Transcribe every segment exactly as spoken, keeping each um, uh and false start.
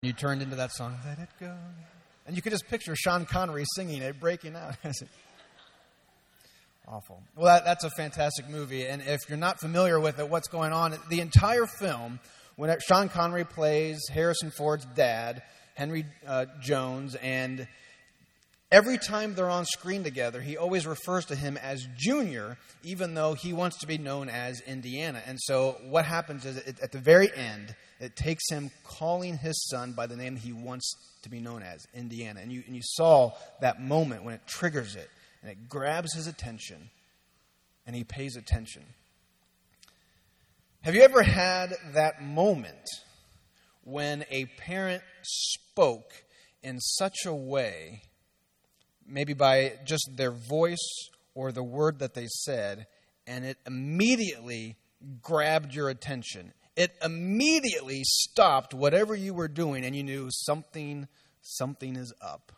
You turned into that song, Let It Go. And you could just picture Sean Connery singing it, breaking out. Awful. Well, that, that's a fantastic movie. And if you're not familiar with it, what's going on, the entire film, when it, Sean Connery plays Harrison Ford's dad, Henry uh, Jones, and every time they're on screen together, he always refers to him as Junior, even though he wants to be known as Indiana. And so what happens is, it, at the very end, it takes him calling his son by the name he wants to be known as, Indiana. And you, and you saw that moment when it triggers it, and it grabs his attention, and he pays attention. Have you ever had that moment when a parent spoke in such a way, maybe by just their voice or the word that they said, and it immediately grabbed your attention? It immediately stopped whatever you were doing, and you knew something, something is up.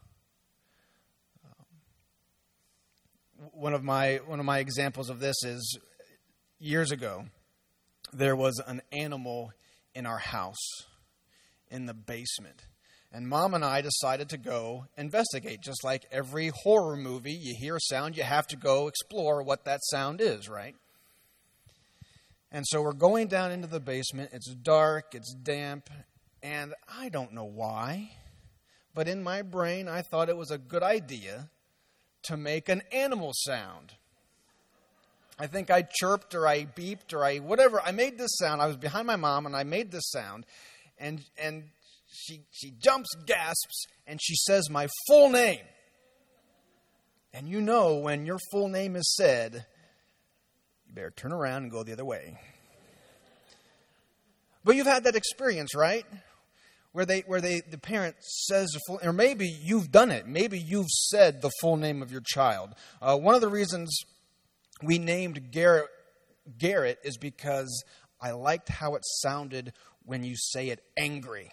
Um, one of my one of my examples of this is years ago. There was an animal in our house, in the basement. And Mom and I decided to go investigate. Just like every horror movie, you hear a sound, you have to go explore what that sound is, right? And so we're going down into the basement. It's dark, it's damp, and I don't know why, but in my brain I thought it was a good idea to make an animal sound. I think I chirped or I beeped or I whatever. I made this sound. I was behind my mom and I made this sound, and and she she jumps, gasps, and she says my full name. And you know when your full name is said, you better turn around and go the other way. But you've had that experience, right? Where they, where they, the parent says, the full, or maybe you've done it. Maybe you've said the full name of your child. Uh, one of the reasons we named Garrett Garrett is because I liked how it sounded when you say it angry.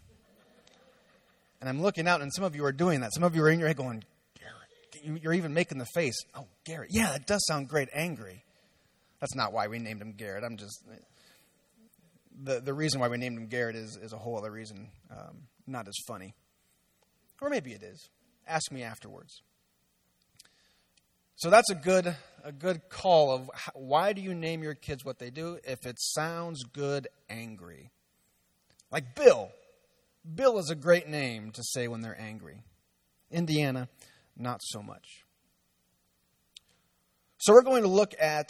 And I'm looking out, and some of you are doing that. Some of you are in your head going, Garrett. You're even making the face. Oh, Garrett. Yeah, it does sound great, angry. That's not why we named him Garrett. I'm just... The the reason why we named him Garrett is, is a whole other reason, um, not as funny. Or maybe it is. Ask me afterwards. So that's a good a good call of how, why do you name your kids what they do? If it sounds good, angry. Like Bill. Bill is a great name to say when they're angry. Indiana, not so much. So we're going to look at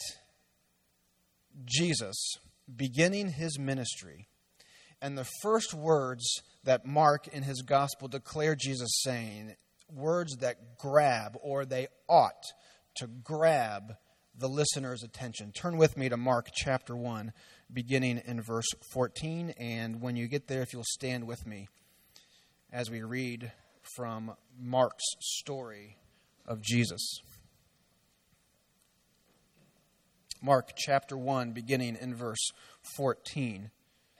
Jesus beginning his ministry, and the first words that Mark in his gospel declare Jesus saying, words that grab, or they ought to grab the listener's attention. Turn with me to Mark chapter one, beginning in verse fourteen, and when you get there, if you'll stand with me as we read from Mark's story of Jesus. Mark chapter one, beginning in verse fourteen.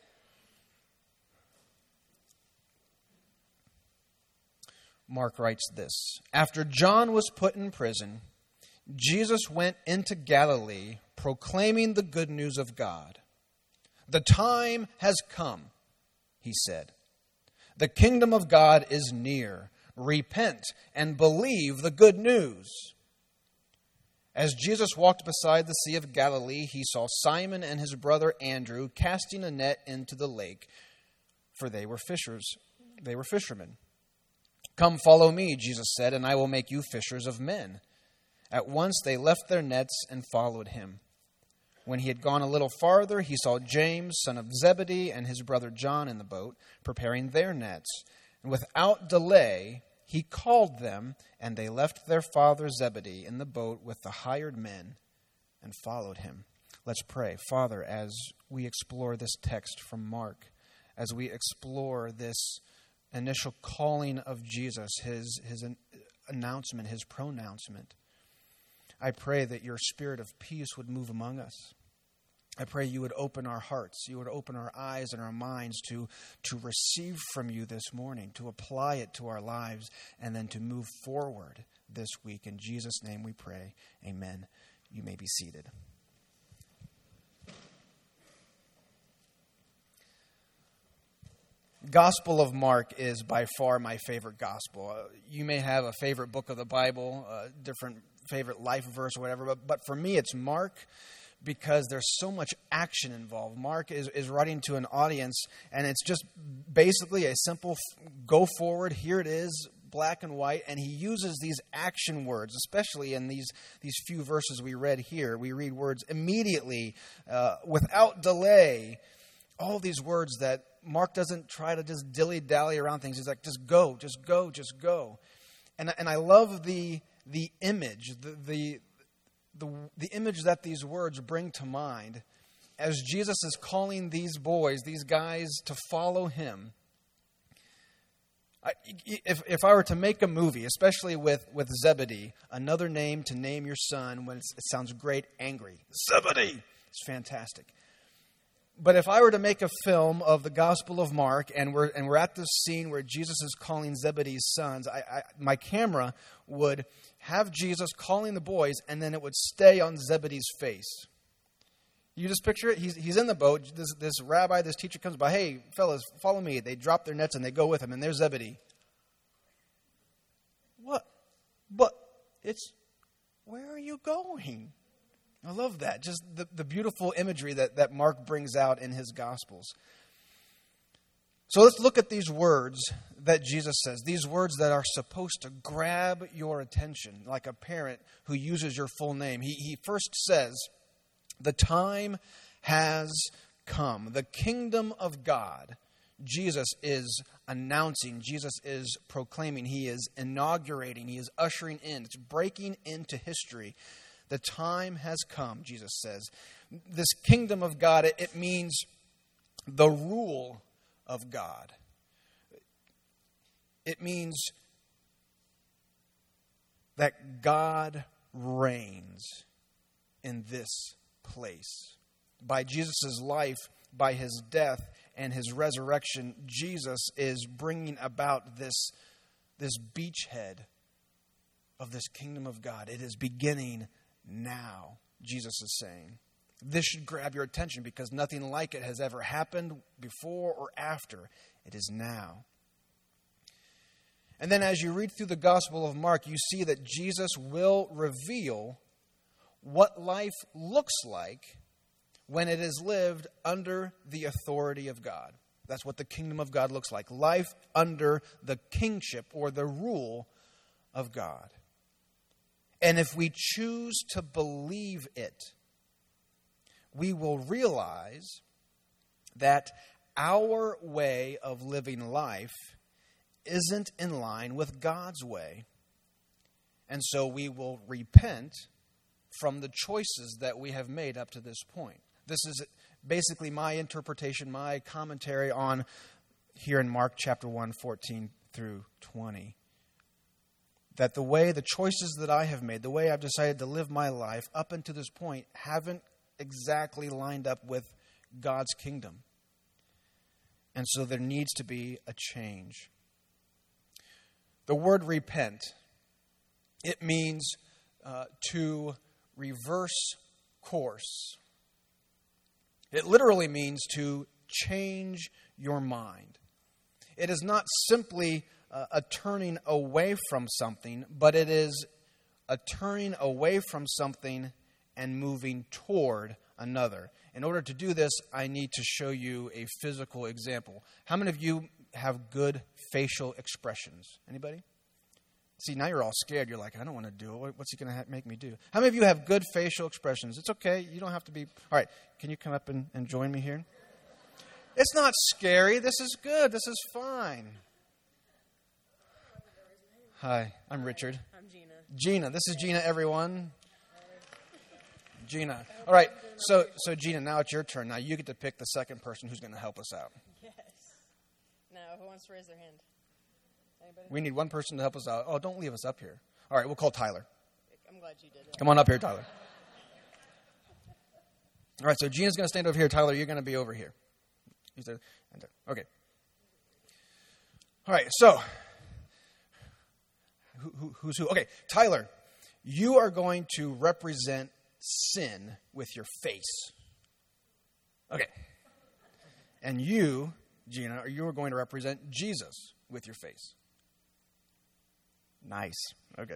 Mark writes this: After John was put in prison, Jesus went into Galilee, proclaiming the good news of God. The time has come, he said. The kingdom of God is near. Repent and believe the good news. As Jesus walked beside the Sea of Galilee, he saw Simon and his brother Andrew casting a net into the lake, for they were fishers. They were fishermen. Come, follow me, Jesus said, and I will make you fishers of men. At once they left their nets and followed him. When he had gone a little farther, he saw James, son of Zebedee, and his brother John in the boat, preparing their nets. And without delay, he called them, and they left their father Zebedee in the boat with the hired men and followed him. Let's pray. Father, as we explore this text from Mark, as we explore this initial calling of Jesus, his, his announcement, his pronouncement, I pray that your spirit of peace would move among us. I pray you would open our hearts, you would open our eyes and our minds to, to receive from you this morning, to apply it to our lives, and then to move forward this week. In Jesus' name we pray. Amen. You may be seated. Gospel of Mark is by far my favorite gospel. Uh, you may have a favorite book of the Bible, a different favorite life verse or whatever, but, but for me it's Mark because there's so much action involved. Mark is, is writing to an audience, and it's just basically a simple f- go forward, here it is, black and white, and he uses these action words, especially in these, these few verses we read here. We read words immediately, uh, without delay, all these words that Mark doesn't try to just dilly-dally around things. He's like, just go, just go, just go. And, and I love the the image, the, the the the image that these words bring to mind as Jesus is calling these boys, these guys, to follow him. I, if if I were to make a movie, especially with, with Zebedee, another name to name your son when it's, it sounds great, angry. Zebedee! It's fantastic. But if I were to make a film of the Gospel of Mark, and we're and we're at this scene where Jesus is calling Zebedee's sons, I, I, my camera would have Jesus calling the boys, and then it would stay on Zebedee's face. You just picture it. He's he's in the boat. This this rabbi, this teacher comes by. Hey, fellas, follow me. They drop their nets and they go with him, and there's Zebedee. What? But it's, where are you going? I love that. Just the, the beautiful imagery that, that Mark brings out in his Gospels. So let's look at these words that Jesus says. These words that are supposed to grab your attention, like a parent who uses your full name. He, he first says, the time has come. The kingdom of God, Jesus is announcing. Jesus is proclaiming. He is inaugurating. He is ushering in. It's breaking into history. The time has come, Jesus says. This kingdom of God, it, it means the rule of God. It means that God reigns in this place. By Jesus' life, by his death, and his resurrection, Jesus is bringing about this, this beachhead of this kingdom of God. It is beginning now, Jesus is saying. This should grab your attention because nothing like it has ever happened before or after. It is now. And then as you read through the Gospel of Mark, you see that Jesus will reveal what life looks like when it is lived under the authority of God. That's what the kingdom of God looks like. Life under the kingship or the rule of God. And if we choose to believe it, we will realize that our way of living life isn't in line with God's way. And so we will repent from the choices that we have made up to this point. This is basically my interpretation, my commentary on here in Mark chapter one, fourteen through twenty. That the way, the choices that I have made, the way I've decided to live my life up until this point haven't exactly lined up with God's kingdom. And so there needs to be a change. The word repent, it means uh, to reverse course. It literally means to change your mind. It is not simply uh, a turning away from something, but it is a turning away from something and moving toward another. In order to do this, I need to show you a physical example. How many of you have good facial expressions? Anybody? See, now you're all scared. You're like, I don't want to do it. What's he going to make me do? How many of you have good facial expressions? It's okay. You don't have to be... All right, can you come up and, and join me here? It's not scary. This is good. This is fine. Hi, I'm Richard. I'm Gina. Gina. This is Gina, everyone. Gina. All right, so so Gina, now it's your turn. Now you get to pick the second person who's going to help us out. Yes. Now, who wants to raise their hand? Anybody? We need one person to help us out. Oh, don't leave us up here. All right, we'll call Tyler. I'm glad you did it. Come on up here, Tyler. All right, so Gina's going to stand over here. Tyler, you're going to be over here. He's there. Okay. All right, so who, who, who's who? Okay, Tyler, you are going to represent sin with your face. Okay. And you, Gina, you are going to represent Jesus with your face. Nice. Okay.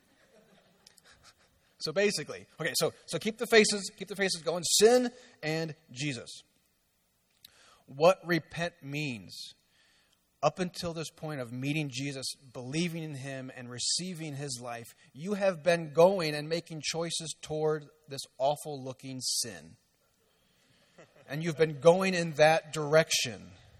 So basically, okay, so so keep the faces, keep the faces going. Sin and Jesus. What repent means, up until this point of meeting Jesus, believing in him, and receiving his life, you have been going and making choices toward this awful-looking sin. And you've been going in that direction.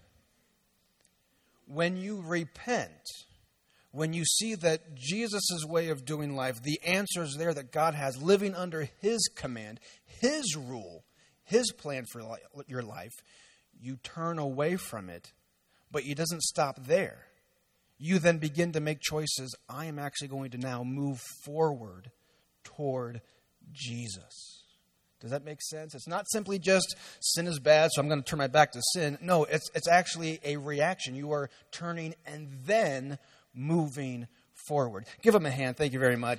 When you repent, when you see that Jesus' way of doing life, the answers there that God has, living under his command, his rule, his plan for li- your life, you turn away from it, but it doesn't stop there. You then begin to make choices. I am actually going to now move forward toward Jesus. Does that make sense? It's not simply just sin is bad, so I'm going to turn my back to sin. No, it's it's actually a reaction. You are turning and then moving forward. Give them a hand. Thank you very much.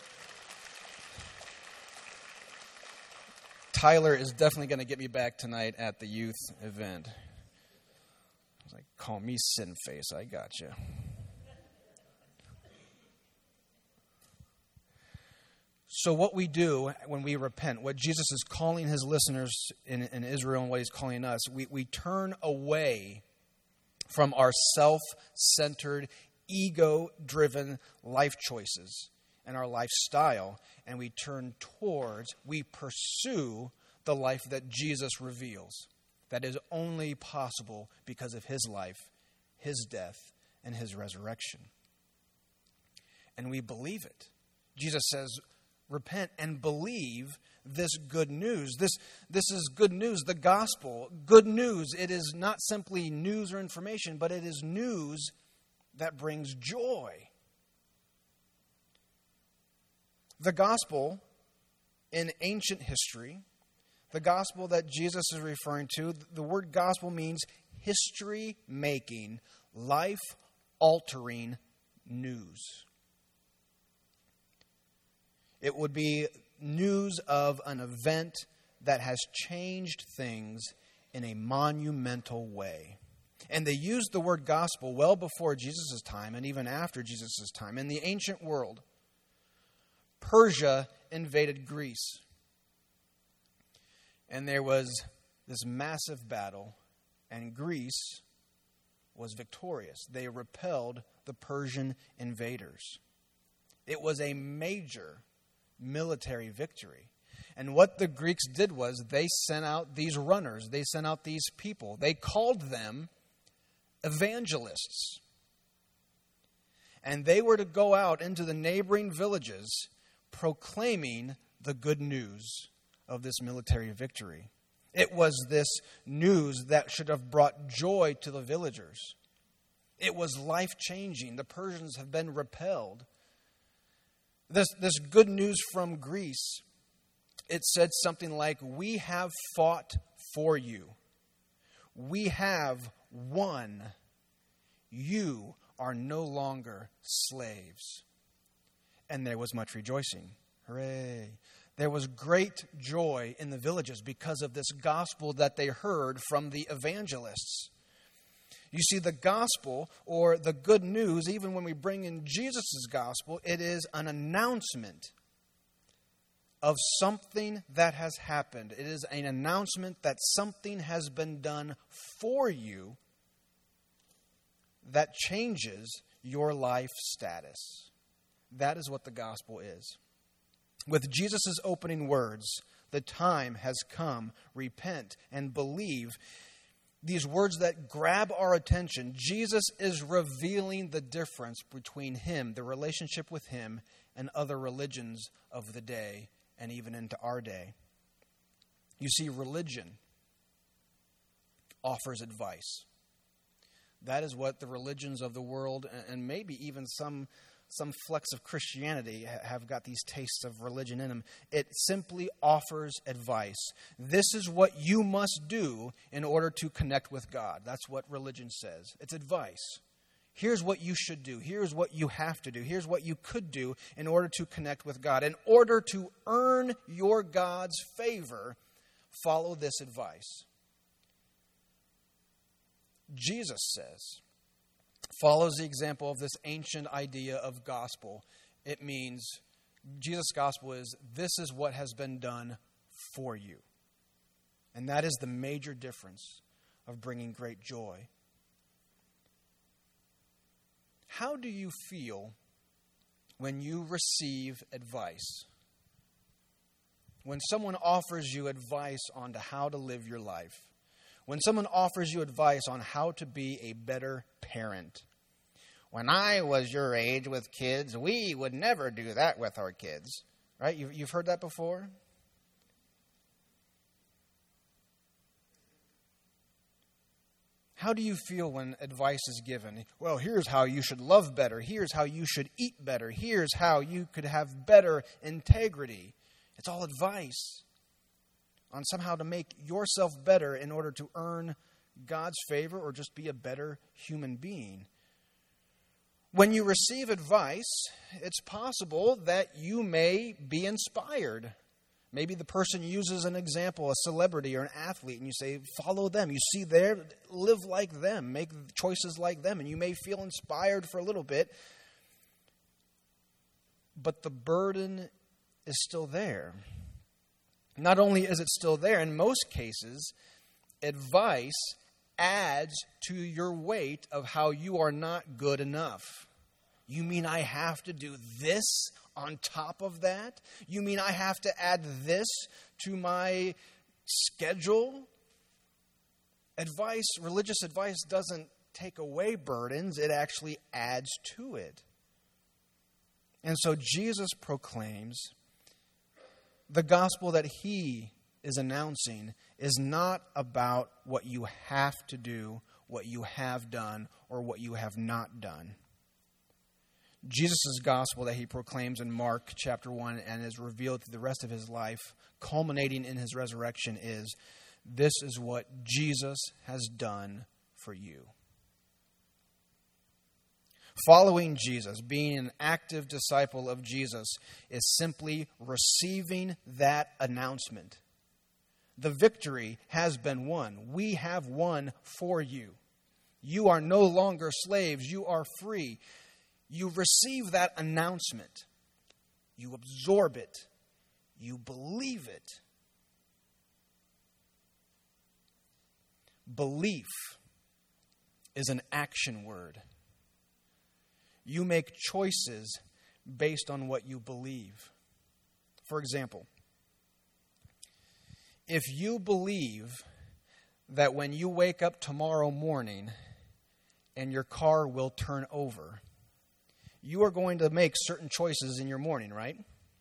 Tyler is definitely going to get me back tonight at the youth event. I was like, call me sin face. I got you. So what we do when we repent, what Jesus is calling his listeners in, in Israel and what he's calling us, we, we turn away from our self-centered, ego-driven life choices and our lifestyle, and we turn towards, we pursue the life that Jesus reveals. That is only possible because of his life, his death, and his resurrection. And we believe it. Jesus says, repent and believe this good news. This, this is good news, the gospel. Good news. It is not simply news or information, but it is news that brings joy. The gospel in ancient history, the gospel that Jesus is referring to, the word gospel means history-making, life-altering news. It would be news of an event that has changed things in a monumental way. And they used the word gospel well before Jesus' time and even after Jesus' time. In the ancient world, Persia invaded Greece. And there was this massive battle, and Greece was victorious. They repelled the Persian invaders. It was a major military victory. And what the Greeks did was they sent out these runners. They sent out these people. They called them evangelists. And they were to go out into the neighboring villages proclaiming the good news of this military victory. It was this news that should have brought joy to the villagers. It was life-changing. The Persians have been repelled. This, this good news from Greece, it said something like, we have fought for you. We have won. You are no longer slaves. And there was much rejoicing. Hooray. There was great joy in the villages because of this gospel that they heard from the evangelists. You see, the gospel, or the good news, even when we bring in Jesus' gospel, it is an announcement of something that has happened. It is an announcement that something has been done for you that changes your life status. That is what the gospel is. With Jesus' opening words, the time has come, repent and believe. These words that grab our attention, Jesus is revealing the difference between him, the relationship with him, and other religions of the day and even into our day. You see, religion offers advice. That is what the religions of the world, and maybe even some some flecks of Christianity have got these tastes of religion in them. It simply offers advice. This is what you must do in order to connect with God. That's what religion says. It's advice. Here's what you should do. Here's what you have to do. Here's what you could do in order to connect with God. In order to earn your God's favor, follow this advice. Jesus says, follows the example of this ancient idea of gospel. It means, Jesus' gospel is, this is what has been done for you. And that is the major difference of bringing great joy. How do you feel when you receive advice? When someone offers you advice on to how to live your life? When someone offers you advice on how to be a better parent? When I was your age with kids, we would never do that with our kids. Right? You, you've heard that before? How do you feel when advice is given? Well, here's how you should love better. Here's how you should eat better. Here's how you could have better integrity. It's all advice on somehow to make yourself better in order to earn God's favor or just be a better human being. When you receive advice, it's possible that you may be inspired. Maybe the person uses an example, a celebrity or an athlete, and you say, follow them. You see there, live like them, make choices like them, and you may feel inspired for a little bit. But the burden is still there. Not only is it still there, in most cases, advice adds to your weight of how you are not good enough. You mean I have to do this on top of that? You mean I have to add this to my schedule? Advice, religious advice doesn't take away burdens. It actually adds to it. And so Jesus proclaims the gospel that he is announcing is not about what you have to do, what you have done, or what you have not done. Jesus' gospel that he proclaims in Mark chapter one and is revealed through the rest of his life, culminating in his resurrection, is this is what Jesus has done for you. Following Jesus, being an active disciple of Jesus, is simply receiving that announcement. The victory has been won. We have won for you. You are no longer slaves. You are free. You receive that announcement. You absorb it. You believe it. Belief is an action word. You make choices based on what you believe. For example, if you believe that when you wake up tomorrow morning and your car will turn over, you are going to make certain choices in your morning, right?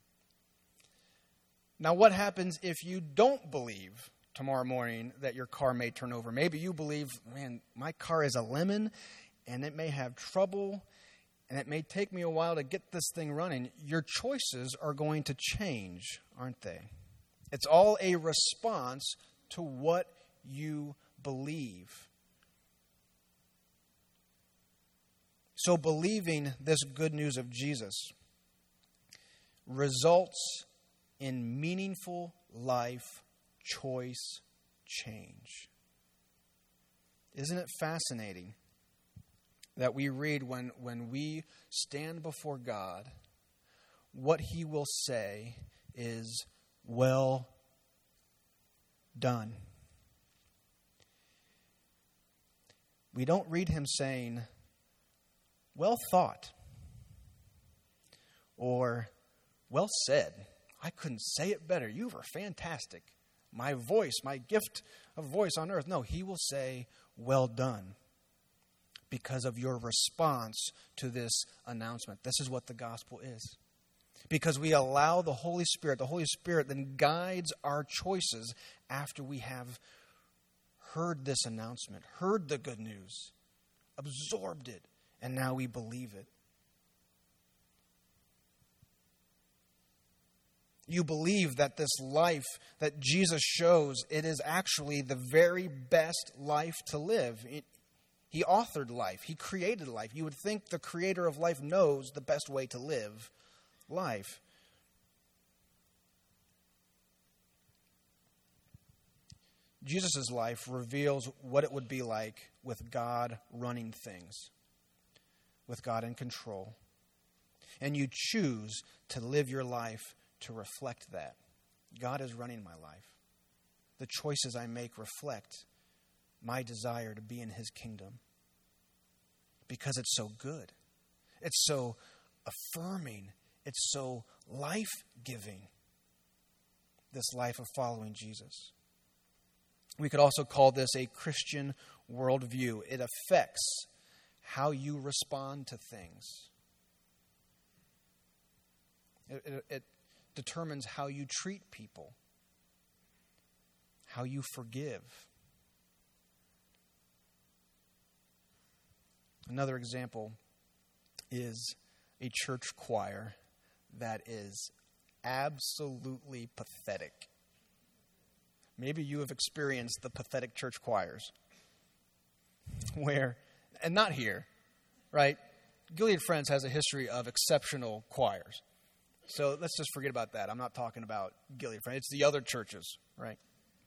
Now, what happens if you don't believe tomorrow morning that your car may turn over? Maybe you believe, man, my car is a lemon and it may have trouble and it may take me a while to get this thing running. Your choices are going to change, aren't they? It's all a response to what you believe. So believing this good news of Jesus results in meaningful life choice change. Isn't it fascinating that we read when, when we stand before God, what he will say is, well done. We don't read him saying, well thought, or well said. I couldn't say it better. You were fantastic. My voice, my gift of voice on earth. No, he will say, well done, because of your response to this announcement. This is what the gospel is. Because we allow the Holy Spirit, the Holy Spirit then guides our choices after we have heard this announcement, heard the good news, absorbed it, and now we believe it. You believe that this life that Jesus shows, it is actually the very best life to live. It, he authored life. He created life. You would think the creator of life knows the best way to live life. Jesus' life reveals what it would be like with God running things, with God in control. And you choose to live your life to reflect that. God is running my life. The choices I make reflect my desire to be in his kingdom because it's so good. It's so affirming. It's so life-giving, this life of following Jesus. We could also call this a Christian worldview. It affects how you respond to things. It, it, it determines how you treat people, how you forgive. Another example is a church choir that is absolutely pathetic. Maybe you have experienced the pathetic church choirs where, and not here, right? Gilead Friends has a history of exceptional choirs. So let's just forget about that. I'm not talking about Gilead Friends. It's the other churches, right?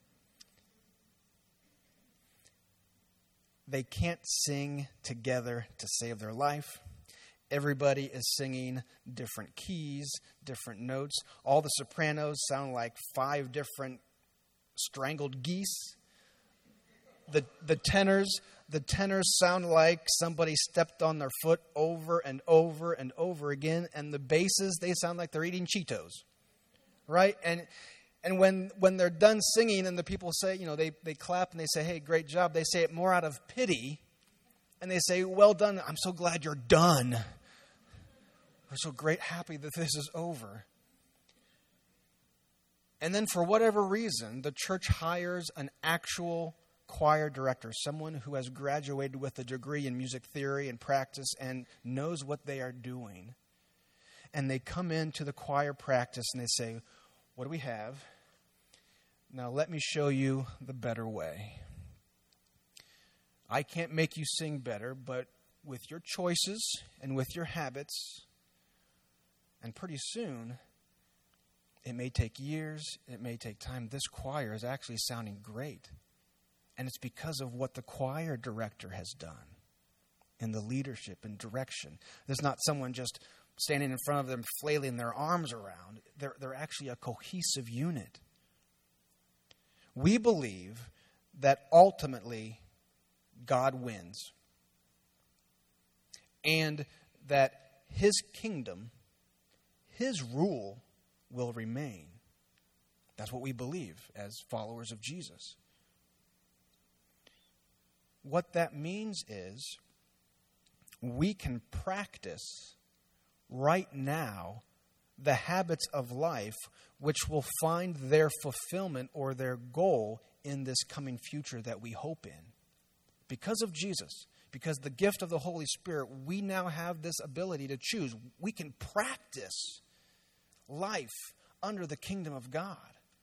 They can't sing together to save their life. Everybody is singing different keys, different notes. All the sopranos sound like five different strangled geese. The the tenors, the tenors sound like somebody stepped on their foot over and over and over again. And the basses, they sound like they're eating Cheetos, right? And and when when they're done singing and the people say, you know, they, they clap and they say, hey, great job. They say it more out of pity. And they say, well done. I'm so glad you're done. We're so great, happy that this is over. And then for whatever reason, the church hires an actual choir director, someone who has graduated with a degree in music theory and practice and knows what they are doing. And they come into the choir practice and they say, what do we have? Now let me show you the better way. I can't make you sing better, but with your choices and with your habits, and pretty soon, it may take years, it may take time, this choir is actually sounding great. And it's because of what the choir director has done in the leadership and direction. There's not someone just standing in front of them flailing their arms around. They're, they're actually a cohesive unit. We believe that ultimately God wins. And that his kingdom, his rule will remain. That's what we believe as followers of Jesus. What that means is we can practice right now the habits of life which will find their fulfillment or their goal in this coming future that we hope in. Because of Jesus, because the gift of the Holy Spirit, we now have this ability to choose. We can practice life under the kingdom of God.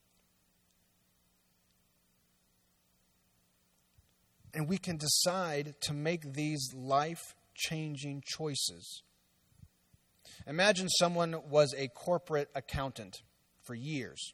And we can decide to make these life-changing choices. Imagine someone was a corporate accountant for years.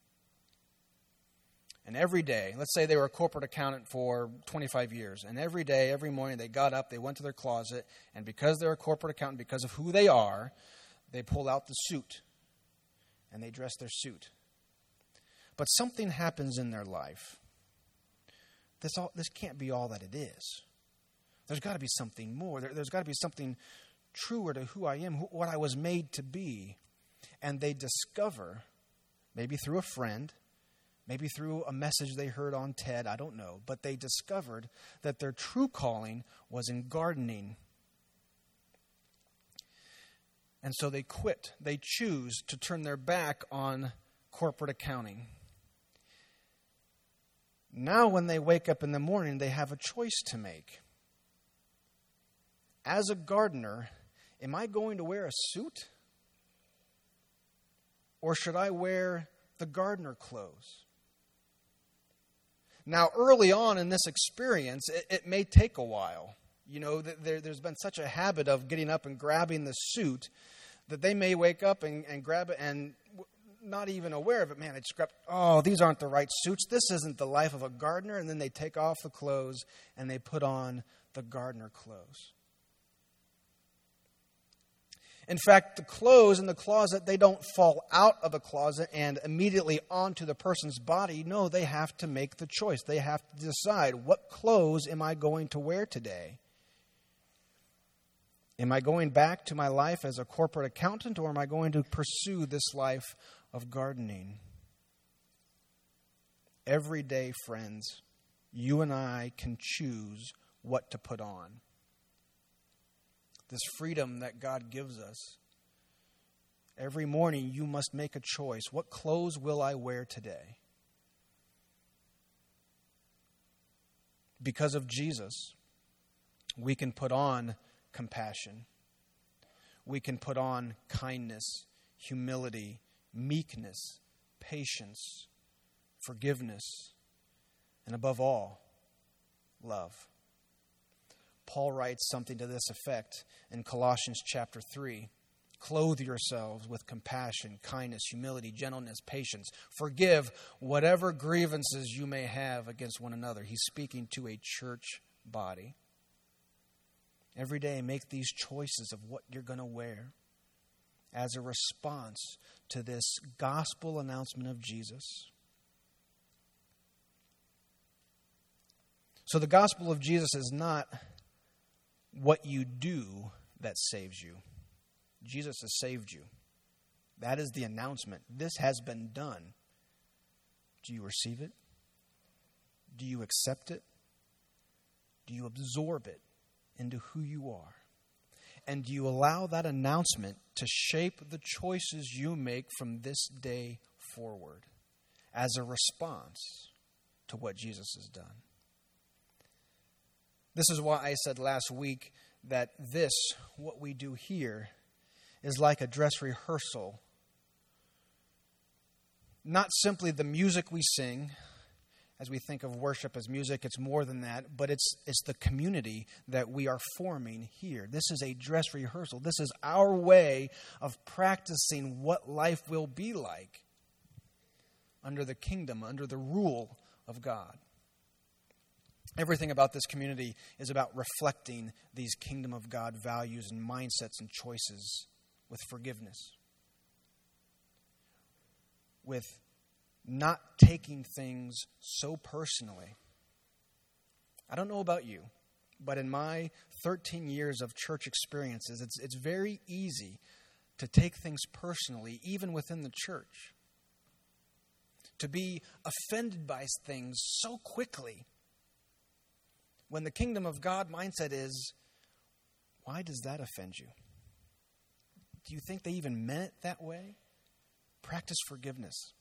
And every day, let's say they were a corporate accountant for twenty-five years. And every day, every morning, they got up, they went to their closet. And because they're a corporate accountant, because of who they are, they pull out the suit. And they dress their suit. But something happens in their life. This all, this can't be all that it is. There's got to be something more. There, there's got to be something truer to who I am, who, what I was made to be. And they discover, maybe through a friend, maybe through a message they heard on TED, I don't know, but they discovered that their true calling was in gardening. And so they quit. They choose to turn their back on corporate accounting. Now when they wake up in the morning, they have a choice to make. As a gardener, am I going to wear a suit? Or should I wear the gardener clothes? Now, early on in this experience, it, it may take a while. You know, there, there's been such a habit of getting up and grabbing the suit that they may wake up and, and grab it and not even aware of it. Man, I just grabbed, oh, these aren't the right suits. This isn't the life of a gardener. And then they take off the clothes and they put on the gardener clothes. In fact, the clothes in the closet, they don't fall out of the closet and immediately onto the person's body. No, they have to make the choice. They have to decide, what clothes am I going to wear today? Am I going back to my life as a corporate accountant, or am I going to pursue this life of gardening? Every day, friends, you and I can choose what to put on. This freedom that God gives us. Every morning you must make a choice. What clothes will I wear today? Because of Jesus, we can put on compassion. We can put on kindness, humility, meekness, patience, forgiveness, and above all, love. Paul writes something to this effect in Colossians chapter three. Clothe yourselves with compassion, kindness, humility, gentleness, patience. Forgive whatever grievances you may have against one another. He's speaking to a church body. Every day, make these choices of what you're going to wear as a response to this gospel announcement of Jesus. So the gospel of Jesus is not what you do that saves you. Jesus has saved you. That is the announcement. This has been done. Do you receive it? Do you accept it? Do you absorb it into who you are? And do you allow that announcement to shape the choices you make from this day forward as a response to what Jesus has done? This is why I said last week that this, what we do here, is like a dress rehearsal. Not simply the music we sing. As we think of worship as music, it's more than that, but it's it's the community that we are forming here. This is a dress rehearsal. This is our way of practicing what life will be like under the kingdom, under the rule of God. Everything about this community is about reflecting these kingdom of God values and mindsets and choices with forgiveness, with not taking things so personally. I don't know about you, but in my thirteen years of church experiences, it's it's very easy to take things personally, even within the church. To be offended by things so quickly, when the kingdom of God mindset is, why does that offend you? Do you think they even meant it that way? Practice forgiveness.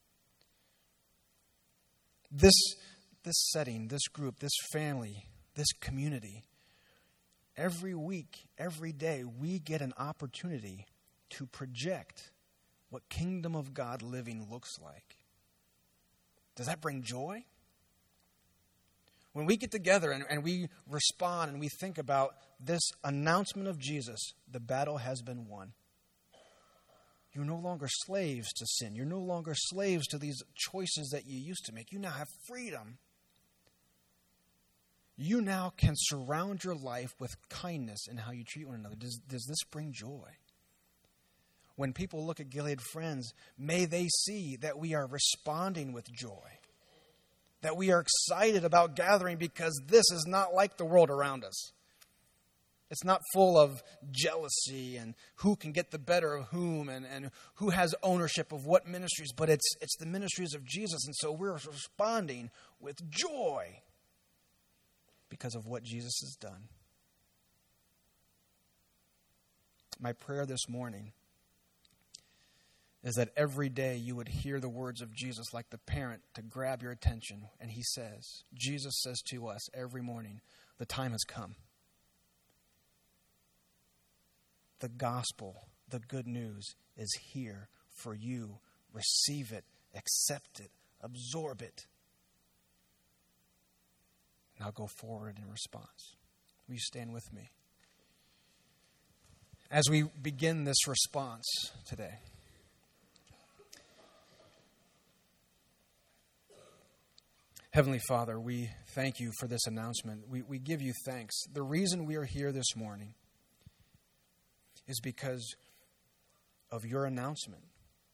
This, this setting, this group, this family, this community, every week, every day, we get an opportunity to project what kingdom of God living looks like. Does that bring joy? When we get together and, and we respond and we think about this announcement of Jesus, the battle has been won. You're no longer slaves to sin. You're no longer slaves to these choices that you used to make. You now have freedom. You now can surround your life with kindness in how you treat one another. Does, does this bring joy? When people look at Gilead Friends, may they see that we are responding with joy. That we are excited about gathering because this is not like the world around us. It's not full of jealousy and who can get the better of whom and, and who has ownership of what ministries, but it's it's the ministries of Jesus. And so we're responding with joy because of what Jesus has done. My prayer this morning is that every day you would hear the words of Jesus like the parent to grab your attention. And he says, Jesus says to us every morning, the time has come. The gospel, the good news is here for you. Receive it, accept it, absorb it. Now go forward in response. Will you stand with me? As we begin this response today, Heavenly Father, we thank you for this announcement. We, we give you thanks. The reason we are here this morning is because of your announcement,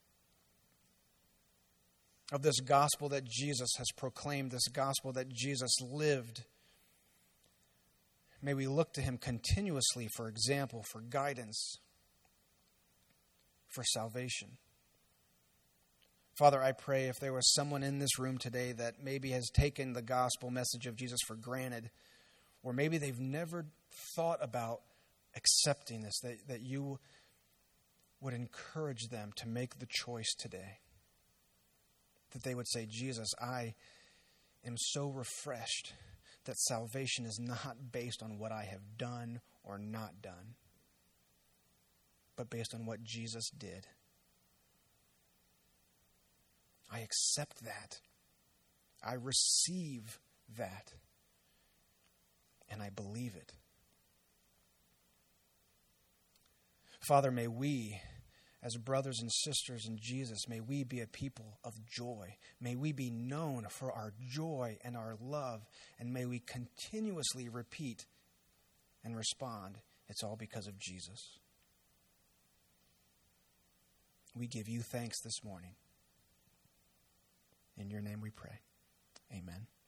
of this gospel that Jesus has proclaimed, this gospel that Jesus lived. May we look to him continuously for example, for guidance, for salvation. Father, I pray if there was someone in this room today that maybe has taken the gospel message of Jesus for granted, or maybe they've never thought about accepting this, that, that you would encourage them to make the choice today. That they would say, Jesus, I am so refreshed that salvation is not based on what I have done or not done, but based on what Jesus did. I accept that. I receive that. And I believe it. Father, may we, as brothers and sisters in Jesus, may we be a people of joy. May we be known for our joy and our love. And may we continuously repeat and respond, it's all because of Jesus. We give you thanks this morning. In your name we pray. Amen.